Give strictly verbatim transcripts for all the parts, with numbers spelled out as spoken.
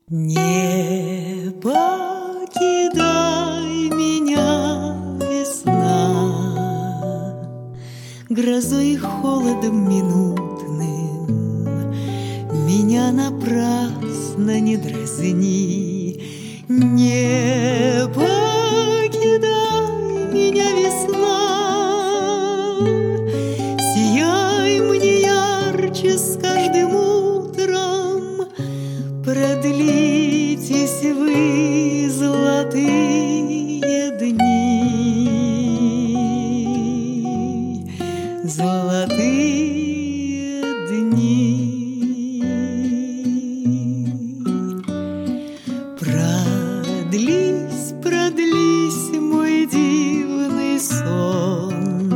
Не покидай меня, весна, грозой и холодом минутным. Меня напрасно не дразни. Не покидай меня, весна, сияй мне ярче с каждым утром. Продлитесь вы, золотые дни, золотые дни. Продлись, продлись, мой дивный сон.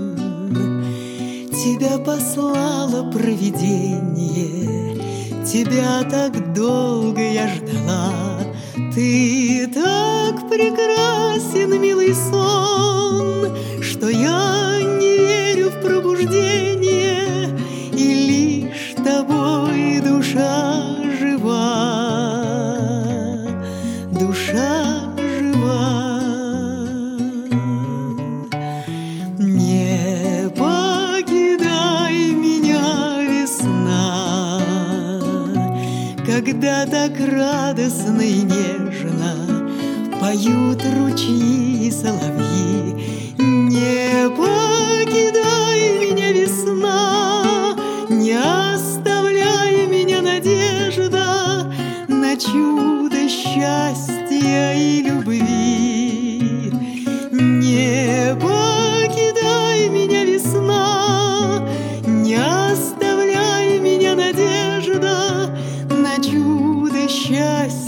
Тебя послало провидение, тебя так долго я ждала. Ты так прекрасен, милый сон, что я не верю в пробуждение, и лишь тобой душа жива, душа жива. Не покидай меня, весна, когда так радостно и нежно поют ручьи и соловьи. Не покидай меня, весна, не оставляй меня, надежда на чудо счастья и любви. Не покидай меня, весна, не оставляй меня, надежда на чудо счастья